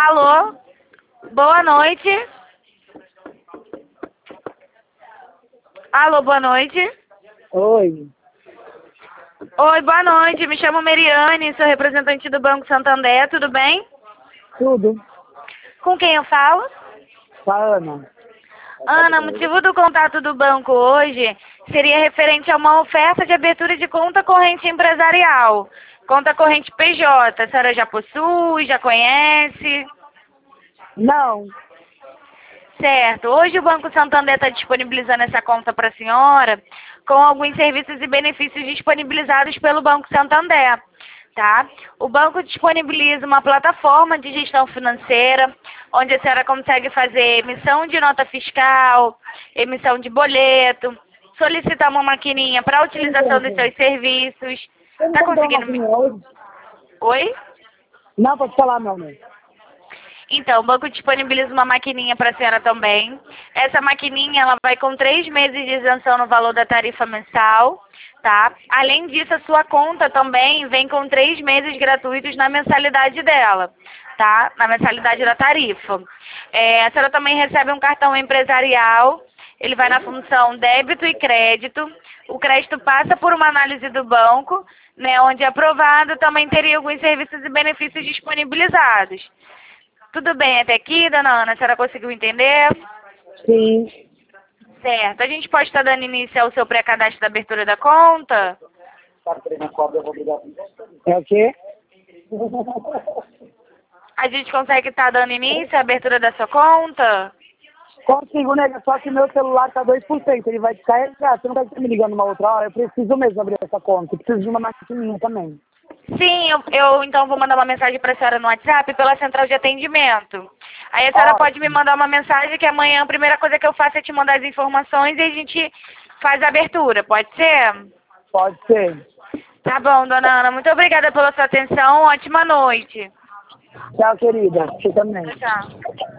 Alô? Boa noite. Alô, boa noite. Oi, Oi, boa noite. Me chamo Meriane, sou representante do Banco Santander, tudo bem? tudo? Com quem eu falo? Com a Ana. Ana, o motivo do contato do banco hoje seria referente a uma oferta de abertura de conta corrente empresarial. Conta corrente PJ. A senhora já possui, já conhece? Não, Certo. Hoje o Banco Santander está disponibilizando essa conta para a senhora com alguns serviços e benefícios disponibilizados pelo Banco Santander, tá? O banco disponibiliza uma plataforma de gestão financeira, onde a senhora consegue fazer emissão de nota fiscal, emissão de boleto, solicitar uma maquininha para a utilização dos seus serviços. eu não Tá comprei uma conseguindo me... maquininha hoje. Oi? Não, pode falar, meu amor. Então, o banco disponibiliza uma maquininha para a senhora também. Essa maquininha, ela vai com 3 meses de isenção no valor da tarifa mensal, tá? Além disso, a sua conta também vem com 3 meses gratuitos na mensalidade dela, tá? Na mensalidade da tarifa. A senhora também recebe um cartão empresarial. Ele vai na função débito e crédito. O crédito passa por uma análise do banco, né? Onde aprovado também teria alguns serviços e benefícios disponibilizados. Tudo bem até aqui, dona Ana? A senhora conseguiu entender? Sim. Certo. A gente pode estar dando início ao seu pré-cadastro da abertura da conta? É o quê? A gente consegue estar dando início à abertura da sua conta? Consigo, nega, só que meu celular tá 2%. Ele vai descarregar. Você não vai estar me ligando uma outra hora? Eu preciso mesmo abrir essa conta. Eu preciso de uma maquininha também. Sim, eu então vou mandar uma mensagem para a senhora no WhatsApp pela central de atendimento. Aí a senhora pode me mandar uma mensagem que amanhã a primeira coisa que eu faço é te mandar as informações e a gente faz a abertura, pode ser? Pode ser. Tá bom, dona Ana. Muito obrigada pela sua atenção. Ótima noite. Tchau, querida. Você também. Tchau.